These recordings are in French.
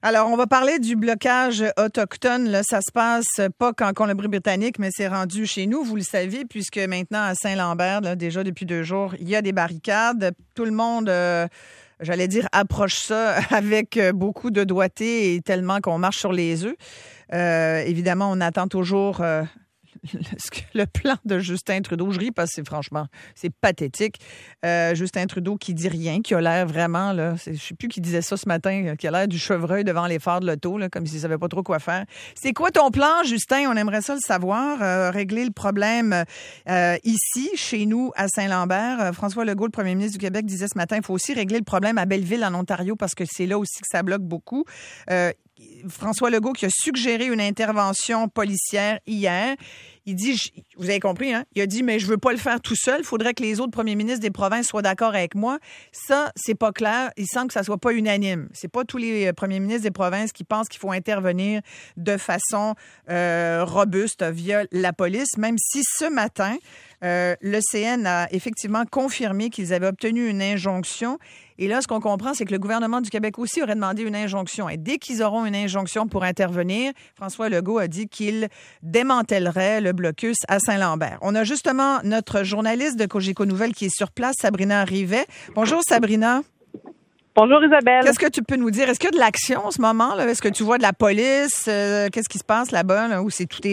Alors, on va parler du blocage autochtone. Là, ça se passe pas qu'en Colombie-Britannique, mais c'est rendu chez nous, vous le savez, puisque maintenant, à Saint-Lambert, là, déjà depuis 2 jours, il y a des barricades. Tout le monde, j'allais dire, approche ça avec beaucoup de doigté et tellement qu'on marche sur les œufs. Évidemment, on attend toujours le plan de Justin Trudeau. Je ris parce que franchement, c'est pathétique. Justin Trudeau qui dit rien, qui a l'air vraiment, là, je ne sais plus qui disait ça ce matin, qui a l'air du chevreuil devant les phares de l'auto, là, comme s'il ne savait pas trop quoi faire. C'est quoi ton plan, Justin? On aimerait ça le savoir. Régler le problème ici, chez nous, à Saint-Lambert. François Legault, le premier ministre du Québec, disait ce matin, il faut aussi régler le problème à Belleville, en Ontario, parce que c'est là aussi que ça bloque beaucoup. François Legault qui a suggéré une intervention policière hier. Il dit, vous avez compris, hein? Il a dit, mais je veux pas le faire tout seul. Il faudrait que les autres premiers ministres des provinces soient d'accord avec moi. Ça, c'est pas clair. Il semble que ça soit pas unanime. C'est pas tous les premiers ministres des provinces qui pensent qu'il faut intervenir de façon robuste via la police, même si ce matin, le CN a effectivement confirmé qu'ils avaient obtenu une injonction. Et là, ce qu'on comprend, c'est que le gouvernement du Québec aussi aurait demandé une injonction. Et dès qu'ils auront une injonction pour intervenir, François Legault a dit qu'il démantèlerait le blocus à Saint-Lambert. On a justement notre journaliste de Cogeco Nouvelles qui est sur place, Sabrina Rivet. Bonjour, Sabrina. Bonjour, Isabelle. Qu'est-ce que tu peux nous dire? Est-ce qu'il y a de l'action en ce moment, là? Est-ce que tu vois de la police? Qu'est-ce qui se passe là-bas, là, où c'est tout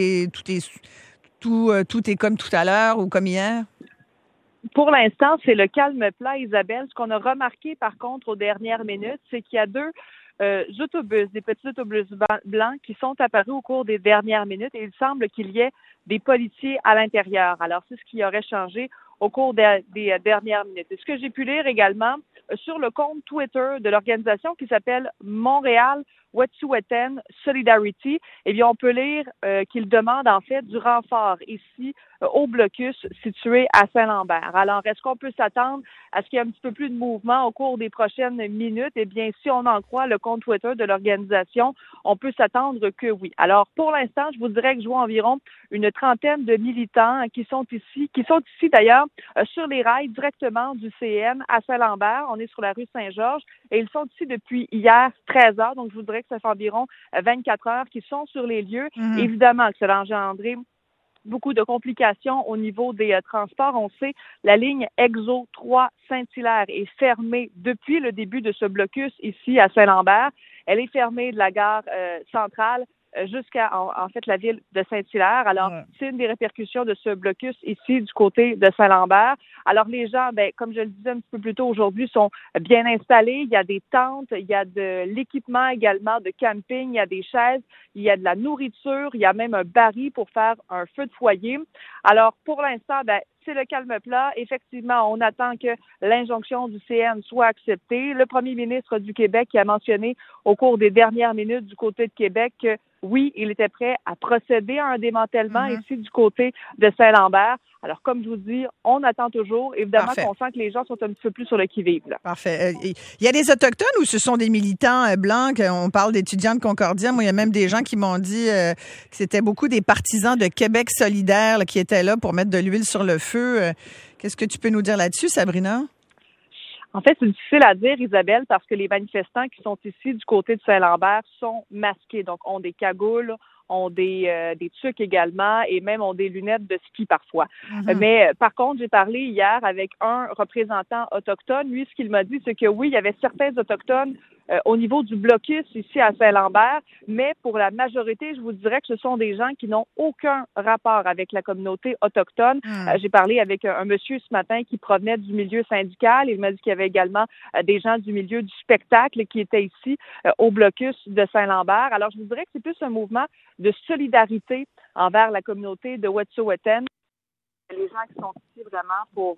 est comme tout à l'heure ou comme hier? Pour l'instant, c'est le calme plat, Isabelle. Ce qu'on a remarqué, par contre, aux dernières minutes, c'est qu'il y a 2 autobus, des petits autobus blancs qui sont apparus au cours des dernières minutes et il semble qu'il y ait des policiers à l'intérieur. Alors, c'est ce qui aurait changé au cours des dernières minutes. Et ce que j'ai pu lire également sur le compte Twitter de l'organisation qui s'appelle Montréal Wet'suwet'en Solidarity, eh bien, on peut lire qu'il demande en fait du renfort ici au blocus situé à Saint-Lambert. Alors, est-ce qu'on peut s'attendre à ce qu'il y ait un petit peu plus de mouvement au cours des prochaines minutes? Eh bien, si on en croit le compte Twitter de l'organisation, on peut s'attendre que oui. Alors, pour l'instant, je vous dirais que je vois environ une 30aine de militants qui sont ici d'ailleurs sur les rails directement du CN à Saint-Lambert. On est sur la rue Saint-Georges et ils sont ici depuis hier 13 heures. Donc, je vous dirais que ça fait environ 24 heures qu'ils sont sur les lieux. Mm-hmm. Évidemment que cela a engendré beaucoup de complications au niveau des transports. On sait, la ligne Exo 3 Saint-Hilaire est fermée depuis le début de ce blocus ici à Saint-Lambert. Elle est fermée de la gare centrale jusqu'à, en fait, la ville de Saint-Hilaire. Alors, c'est une des répercussions de ce blocus ici du côté de Saint-Lambert. Alors, les gens, comme je le disais un petit peu plus tôt aujourd'hui, sont bien installés. Il y a des tentes, il y a de l'équipement également de camping, il y a des chaises, il y a de la nourriture, il y a même un baril pour faire un feu de foyer. Alors, pour l'instant, c'est le calme plat. Effectivement, on attend que l'injonction du CN soit acceptée. Le premier ministre du Québec qui a mentionné au cours des dernières minutes du côté de Québec que oui, il était prêt à procéder à un démantèlement ici du côté de Saint-Lambert. Alors, comme je vous dis, on attend toujours. Évidemment qu'on sent que les gens sont un petit peu plus sur le qui-vive. Là. Parfait. Il y a des Autochtones ou ce sont des militants blancs? On parle d'étudiants de Concordia. Moi, il y a même des gens qui m'ont dit que c'était beaucoup des partisans de Québec solidaire là, qui étaient là pour mettre de l'huile sur le feu. Qu'est-ce que tu peux nous dire là-dessus, Sabrina? En fait, c'est difficile à dire, Isabelle, parce que les manifestants qui sont ici du côté de Saint-Lambert sont masqués, donc ont des cagoules, ont des tuques également et même ont des lunettes de ski parfois. Mm-hmm. Mais par contre, j'ai parlé hier avec un représentant autochtone. Lui, ce qu'il m'a dit, c'est que oui, il y avait certains autochtones au niveau du blocus ici à Saint-Lambert, mais pour la majorité, je vous dirais que ce sont des gens qui n'ont aucun rapport avec la communauté autochtone. J'ai parlé avec un monsieur ce matin qui provenait du milieu syndical. Il m'a dit qu'il y avait également des gens du milieu du spectacle qui étaient ici au blocus de Saint-Lambert. Alors, je vous dirais que c'est plus un mouvement de solidarité envers la communauté de Wet'suwet'en. Les gens qui sont ici vraiment pour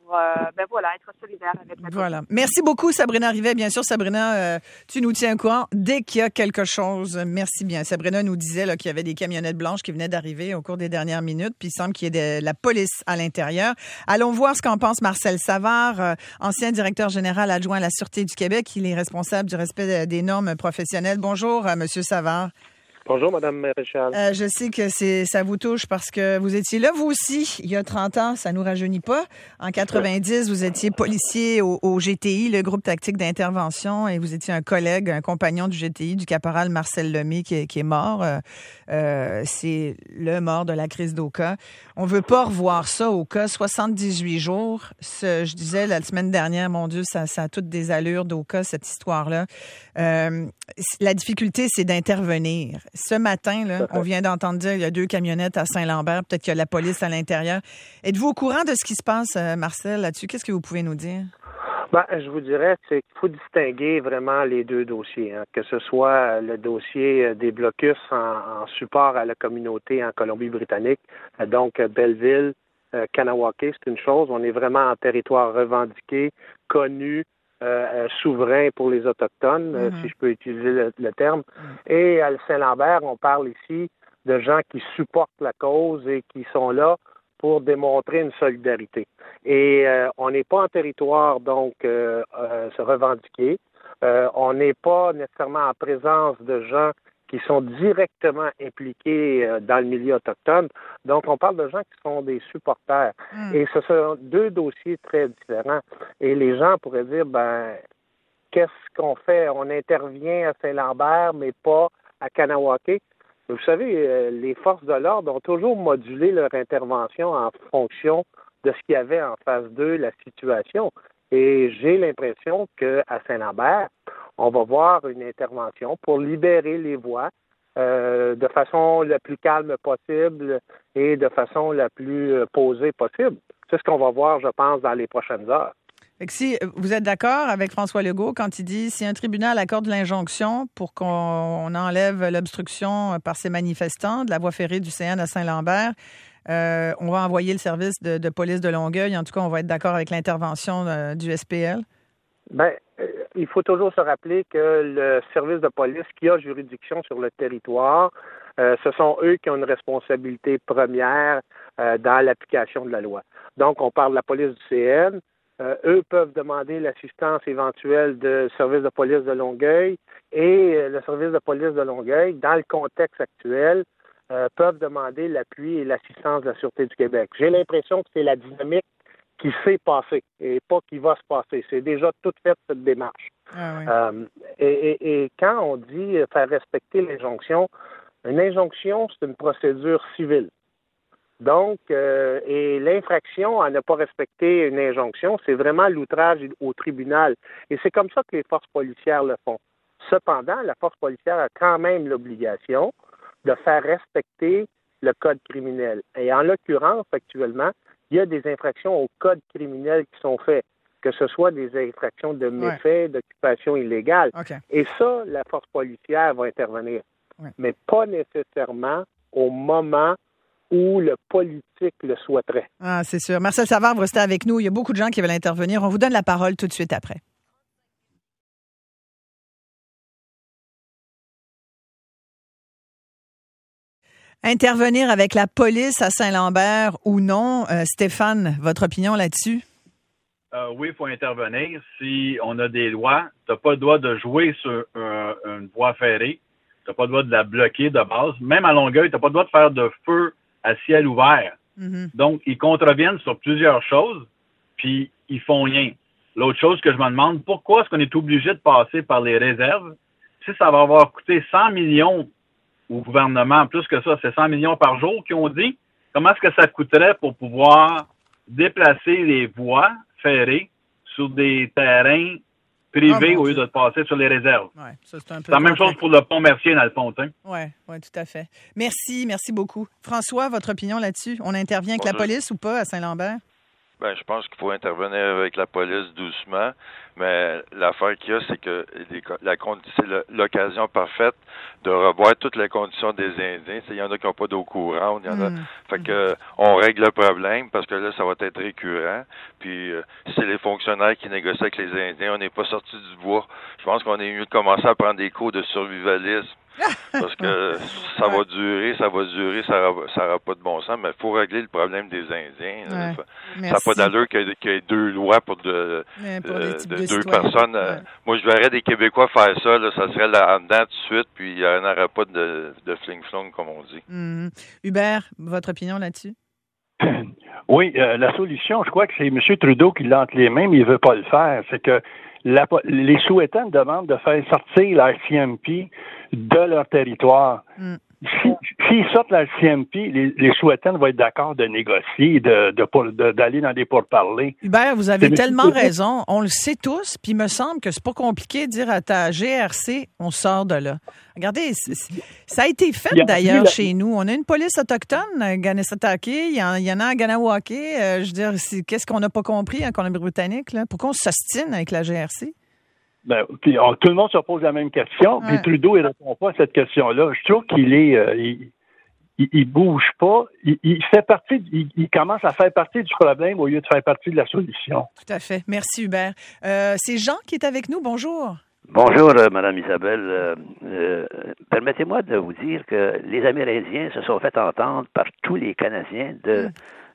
être solidaires avec la communauté. Merci beaucoup, Sabrina Rivet. Bien sûr, Sabrina, tu nous tiens au courant dès qu'il y a quelque chose. Merci bien. Sabrina nous disait là, qu'il y avait des camionnettes blanches qui venaient d'arriver au cours des dernières minutes, puis il semble qu'il y ait de la police à l'intérieur. Allons voir ce qu'en pense Marcel Savard, ancien directeur général adjoint à la Sûreté du Québec. Il est responsable du respect des normes professionnelles. Bonjour, Monsieur Savard. Bonjour, Madame Maréchal. Je sais que ça vous touche parce que vous étiez là, vous aussi, il y a 30 ans, ça nous rajeunit pas. En 90, vous étiez policier au GTI, le groupe tactique d'intervention, et vous étiez un collègue, un compagnon du GTI, du caporal Marcel Lemay, qui est mort. C'est le mort de la crise d'Oka. On veut pas revoir ça, Oka, 78 jours. Je disais la semaine dernière, mon Dieu, ça a toutes des allures d'Oka, cette histoire-là. La difficulté, c'est d'intervenir. Ce matin, là, on vient d'entendre dire qu'il y a 2 camionnettes à Saint-Lambert, peut-être qu'il y a la police à l'intérieur. Êtes-vous au courant de ce qui se passe, Marcel, là-dessus? Qu'est-ce que vous pouvez nous dire? Je vous dirais qu'il faut distinguer vraiment les 2 dossiers, hein, que ce soit le dossier des blocus en support à la communauté en Colombie-Britannique, donc Belleville, Kanawake, c'est une chose. On est vraiment en territoire revendiqué, connu, souverain pour les Autochtones, si je peux utiliser le terme. Et à Saint-Lambert, on parle ici de gens qui supportent la cause et qui sont là pour démontrer une solidarité. Et on n'est pas en territoire, donc, se revendiquer. On n'est pas nécessairement en présence de gens qui sont directement impliqués dans le milieu autochtone. Donc, on parle de gens qui sont des supporters. Et ce sont 2 dossiers très différents. Et les gens pourraient dire, qu'est-ce qu'on fait? On intervient à Saint-Lambert, mais pas à Kanawake. Vous savez, les forces de l'ordre ont toujours modulé leur intervention en fonction de ce qu'il y avait en phase 2, la situation. Et j'ai l'impression qu'à Saint-Lambert, on va voir une intervention pour libérer les voies de façon la plus calme possible et de façon la plus posée possible. C'est ce qu'on va voir, je pense, dans les prochaines heures. Fait que si vous êtes d'accord avec François Legault quand il dit si un tribunal accorde l'injonction pour qu'on enlève l'obstruction par ces manifestants de la voie ferrée du CN à Saint-Lambert, on va envoyer le service de police de Longueuil. En tout cas, on va être d'accord avec l'intervention du SPL. Il faut toujours se rappeler que le service de police qui a juridiction sur le territoire, ce sont eux qui ont une responsabilité première dans l'application de la loi. Donc, on parle de la police du CN. Eux peuvent demander l'assistance éventuelle du service de police de Longueuil et le service de police de Longueuil, dans le contexte actuel, peuvent demander l'appui et l'assistance de la Sûreté du Québec. J'ai l'impression que c'est la dynamique qui s'est passée et pas qui va se passer. C'est déjà toute faite, cette démarche. Ah oui. Et quand on dit faire respecter l'injonction, une injonction, c'est une procédure civile. Donc, et l'infraction à ne pas respecter une injonction, c'est vraiment l'outrage au tribunal. Et c'est comme ça que les forces policières le font. Cependant, la force policière a quand même l'obligation de faire respecter le code criminel. Et en l'occurrence, actuellement, il y a des infractions au code criminel qui sont faites, que ce soit des infractions de méfaits, d'occupation illégale. Okay. Et ça, la force policière va intervenir. Mais pas nécessairement au moment où le politique le souhaiterait. Ah, c'est sûr. Marcel Savard, vous restez avec nous. Il y a beaucoup de gens qui veulent intervenir. On vous donne la parole tout de suite après. Intervenir avec la police à Saint-Lambert ou non? Stéphane, votre opinion là-dessus? Oui, il faut intervenir. Si on a des lois, tu n'as pas le droit de jouer sur une voie ferrée. Tu n'as pas le droit de la bloquer de base. Même à Longueuil, tu n'as pas le droit de faire de feu à ciel ouvert. Mm-hmm. Donc, ils contreviennent sur plusieurs choses, puis ils font rien. L'autre chose que je me demande, pourquoi est-ce qu'on est obligé de passer par les réserves? Si ça va avoir coûté 100 millions au gouvernement, plus que ça, c'est 100 millions par jour qu'ils ont dit, comment est-ce que ça coûterait pour pouvoir déplacer les voies ferrées sur des terrains privés au lieu de passer sur les réserves? Ouais, ça, c'est la même chose pour le pont Mercier, dans le fond. Oui, tout à fait. Merci beaucoup. François, votre opinion là-dessus? On intervient avec la police ou pas à Saint-Lambert? Je pense qu'il faut intervenir avec la police doucement, mais l'affaire qu'il y a, c'est que c'est l'occasion parfaite de revoir toutes les conditions des Indiens. Il y en a qui n'ont pas d'eau courante, il y en a. Fait que on règle le problème parce que là, ça va être récurrent. Puis c'est les fonctionnaires qui négocient avec les Indiens. On n'est pas sortis du bois. Je pense qu'on est mieux de commencer à prendre des cours de survivalisme Parce que ça va durer, ça n'aura pas de bon sens, mais il faut régler le problème des Indiens. Ça n'a pas d'allure qu'il y ait deux lois pour deux personnes. Moi, je verrais des Québécois faire ça, là, ça serait là en dedans tout de suite, puis il n'y en aurait pas de fling-flong, comme on dit. Hubert, votre opinion là-dessus? Oui, la solution, je crois que c'est M. Trudeau qui l'a entre les mains, mais il ne veut pas le faire. C'est que les Souhaitans demandent de faire sortir la CMP de leur territoire. S'ils sortent la CMP, les Souhaitans vont être d'accord de négocier, d'aller dans des pourparlers. Hubert, vous avez tellement raison. On le sait tous, puis il me semble que c'est pas compliqué de dire à ta GRC, on sort de là. Regardez, ça a été fait d'ailleurs chez nous. On a une police autochtone à Kanesatake, il y en a à Ganawake. Je veux dire, qu'est-ce qu'on n'a pas compris en Colombie-Britannique, là? Pourquoi on s'ostine avec la GRC? Puis tout le monde se pose la même question, puis Trudeau, il répond pas à cette question-là. Je trouve qu'il est... il bouge pas. Il commence à faire partie du problème au lieu de faire partie de la solution. Tout à fait. Merci, Hubert. C'est Jean qui est avec nous. Bonjour. Bonjour, Madame Isabelle. Permettez-moi de vous dire que les Amérindiens se sont fait entendre par tous les Canadiens de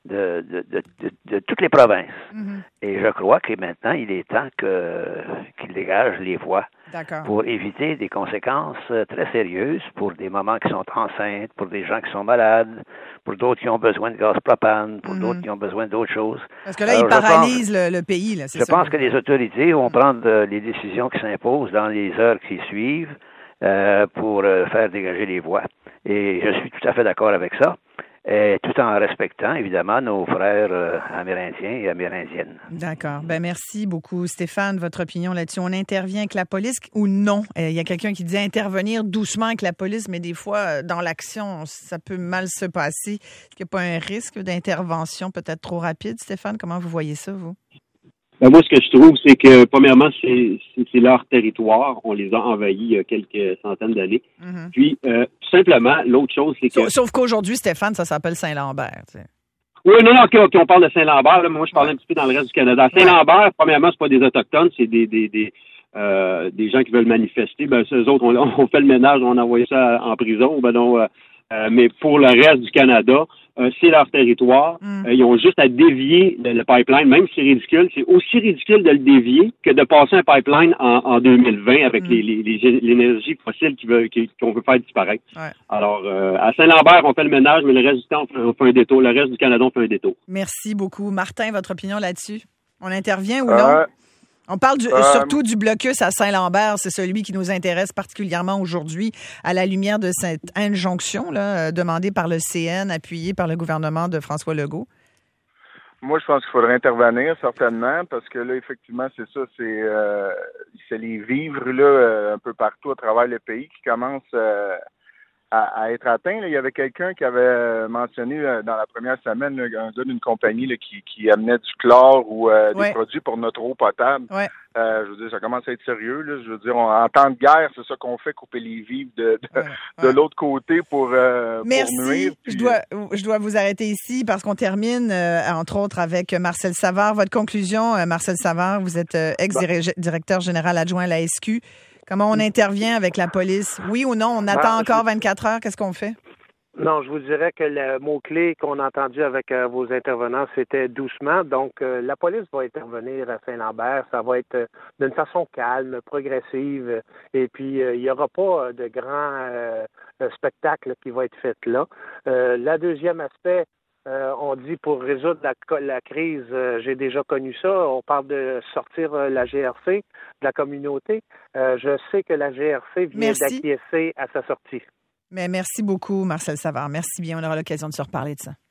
toutes les provinces. Et je crois que maintenant, il est temps qu'ils dégagent les voies pour éviter des conséquences très sérieuses pour des mamans qui sont enceintes, pour des gens qui sont malades, pour d'autres qui ont besoin de gaz propane, pour d'autres qui ont besoin d'autres choses. Parce que là, ils paralysent le pays. Là, je pense que les autorités vont prendre les décisions qui s'imposent dans les heures qui suivent pour faire dégager les voies. Et je suis tout à fait d'accord avec ça. Tout en respectant, évidemment, nos frères amérindiens et amérindiennes. D'accord. Merci beaucoup, Stéphane. Votre opinion là-dessus. On intervient avec la police ou non? Il y a quelqu'un qui dit intervenir doucement avec la police, mais des fois, dans l'action, ça peut mal se passer. Est-ce qu'il n'y a pas un risque d'intervention peut-être trop rapide, Stéphane? Comment vous voyez ça, vous? Moi, ce que je trouve, c'est que, premièrement, c'est leur territoire. On les a envahis il y a quelques centaines d'années. Puis, tout simplement, l'autre chose, c'est que... Sauf qu'aujourd'hui, Stéphane, ça s'appelle Saint-Lambert. Tu sais. Oui, non, OK, on parle de Saint-Lambert. Là, moi, je parle un petit peu dans le reste du Canada. Saint-Lambert, premièrement, c'est pas des Autochtones, c'est des gens qui veulent manifester. Eux autres, on fait le ménage, on a envoyé ça en prison. Mais pour le reste du Canada, c'est leur territoire. Ils ont juste à dévier le pipeline, même si c'est ridicule. C'est aussi ridicule de le dévier que de passer un pipeline en 2020 avec l'énergie fossile qu'on veut faire disparaître. Ouais. Alors, à Saint-Lambert, on fait le ménage, mais le reste du temps, on fait un détour. Le reste du Canada, on fait un détour. Merci beaucoup. Martin, votre opinion là-dessus? On intervient ou non? On parle surtout du blocus à Saint-Lambert. C'est celui qui nous intéresse particulièrement aujourd'hui à la lumière de cette injonction là, demandée par le CN, appuyée par le gouvernement de François Legault. Moi, je pense qu'il faudrait intervenir, certainement, parce que là, effectivement, c'est ça, c'est les vivres là, un peu partout à travers le pays qui commencent à être atteints. Là. Il y avait quelqu'un qui avait mentionné dans la première semaine, là, un gars d'une compagnie là, qui amenait du chlore ou des produits pour notre eau potable. Ouais. Je veux dire, ça commence à être sérieux. Là. Je veux dire, en temps de guerre, c'est ça qu'on fait, couper les vivres de l'autre côté pour nuire. Puis... Je dois vous arrêter ici parce qu'on termine, entre autres, avec Marcel Savard. Votre conclusion, Marcel Savard, vous êtes ex-directeur général adjoint à la SQ. Comment on intervient avec la police? Oui ou non? On attend encore 24 heures. Qu'est-ce qu'on fait? Non, je vous dirais que le mot-clé qu'on a entendu avec vos intervenants, c'était doucement. Donc, la police va intervenir à Saint-Lambert. Ça va être d'une façon calme, progressive. Et puis, il n'y aura pas de grand spectacle qui va être fait là. Le deuxième aspect, on dit pour résoudre la crise, j'ai déjà connu ça, on parle de sortir la GRC de la communauté. Je sais que la GRC vient d'acquiescer à sa sortie. Mais merci beaucoup, Marcel Savard. Merci bien. On aura l'occasion de se reparler de ça.